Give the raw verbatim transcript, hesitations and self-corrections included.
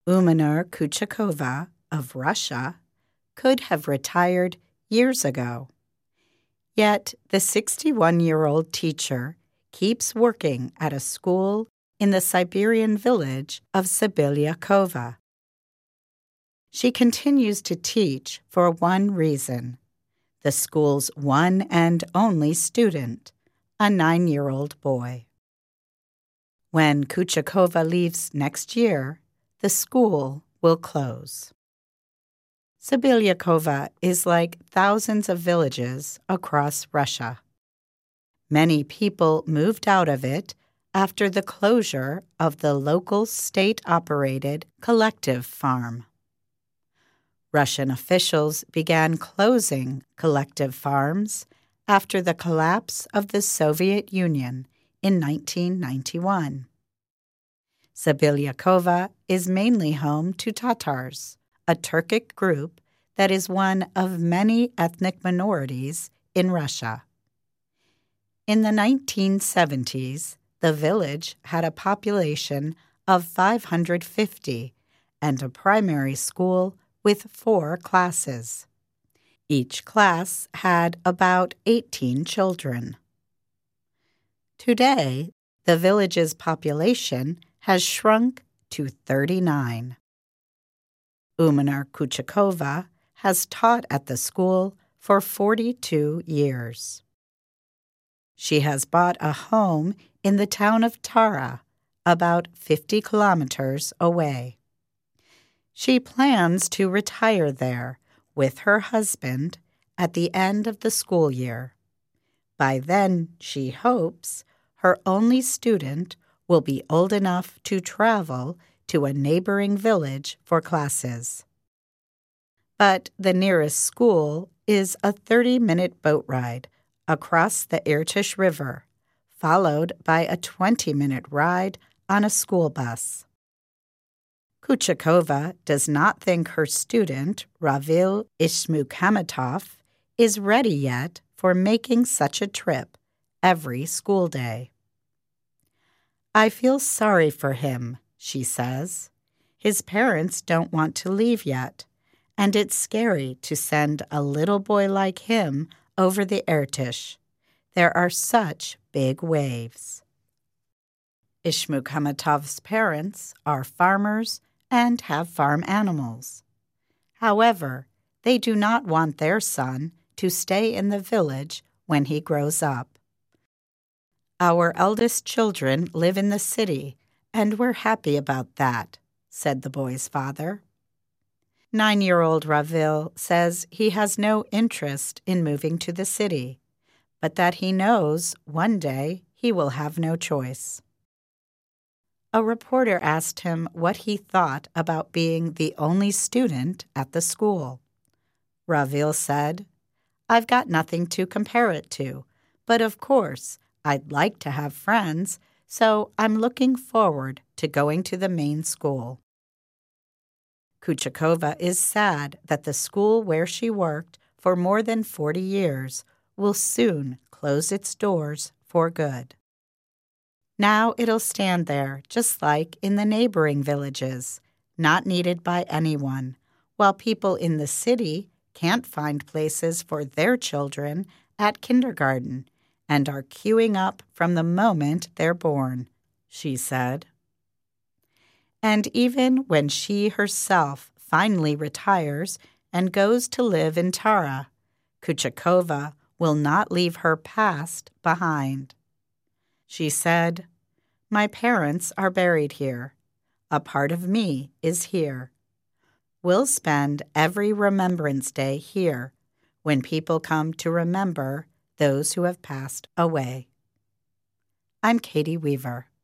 Umana Kuchakova of Russia could have retired years ago. Yet the sixty-one-year-old teacher keeps working at a school in the Siberian village of Sibilyakova. She continues to teach for one reason: the school's one and only student, a nine-year-old boy. When Kuchakova leaves next year, the school will close. Sibilyakova is like thousands of villages across Russia. Many people moved out of it after the closure of the local state-operated collective farm. Russian officials began closing collective farms after the collapse of the Soviet Union in nineteen ninety-one. Sibilyakova is mainly home to Tatars, a Turkic group that is one of many ethnic minorities in Russia. In the nineteen seventies, the village had a population of five hundred fifty and a primary school with four classes. Each class had about eighteen children. Today, the village's population has shrunk to thirty-nine. Umana Kuchakova has taught at the school for forty-two years. She has bought a home in the town of Tara, about fifty kilometers away. She plans to retire there with her husband at the end of the school year. By then, she hopes, her only student will be old enough to travel to a neighboring village for classes. But the nearest school is a thirty-minute boat ride across the Irtysh River, followed by a twenty-minute ride on a school bus. Kuchakova does not think her student, Ravil Ishmukhamatov, is ready yet for making such a trip every school day. "I feel sorry for him," she says. "His parents don't want to leave yet, and it's scary to send a little boy like him over the Irtysh. There are such big waves." Ishmukamatov's parents are farmers and have farm animals. However, they do not want their son to stay in the village when he grows up. "Our eldest children live in the city, and we're happy about that," said the boy's father. Nine-year-old Ravil says he has no interest in moving to the city, but that he knows one day he will have no choice. A reporter asked him what he thought about being the only student at the school. Ravil said, "I've got nothing to compare it to, but of course, I'd like to have friends, so I'm looking forward to going to the main school." Kuchakova is sad that the school where she worked for more than forty years will soon close its doors for good. Now it'll stand there just like in the neighboring villages, not needed by anyone, while people in the city can't find places for their children at kindergarten and are queuing up from the moment they're born, she said. And even when she herself finally retires and goes to live in Tara, Kuchakova will not leave her past behind. She said, "My parents are buried here. A part of me is here. We'll spend every Remembrance Day here when people come to remember those who have passed away." I'm Katie Weaver.